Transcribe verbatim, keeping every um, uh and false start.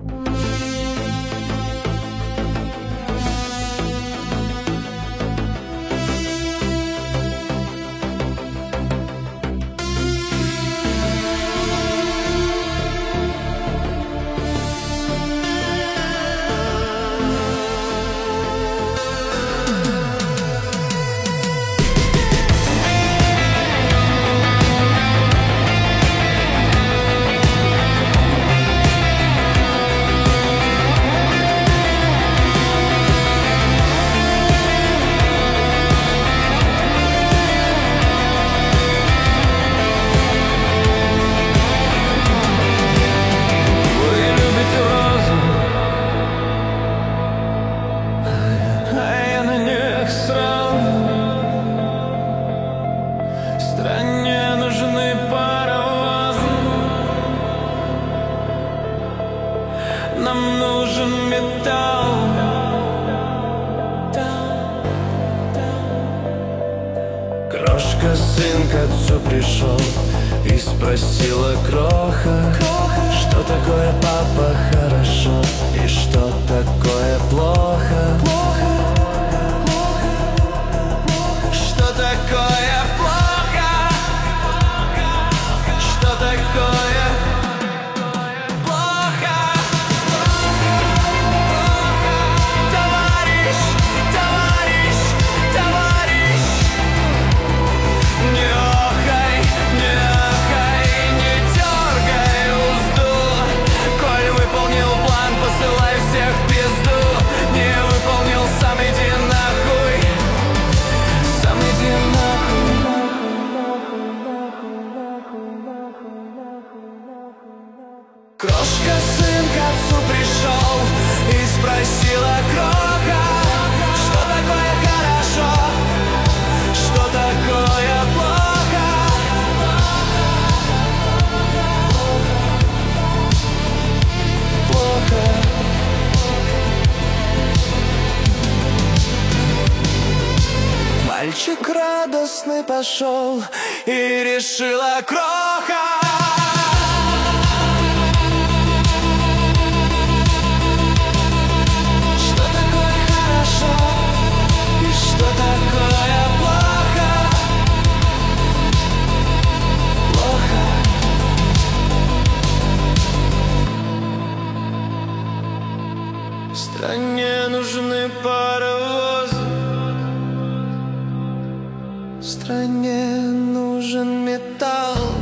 Нам нужен металл. Крошка, сын к отцу пришел и спросила кроха, что такое папа хорошо и что такое плохо. Что такое плохо? Что такое? Крошка, сын к отцу пришел и спросила кроха, что такое хорошо, что такое плохо. Плохо. Мальчик радостный пошел и решила кроха. Стране нужны паровозы, стране нужен металл.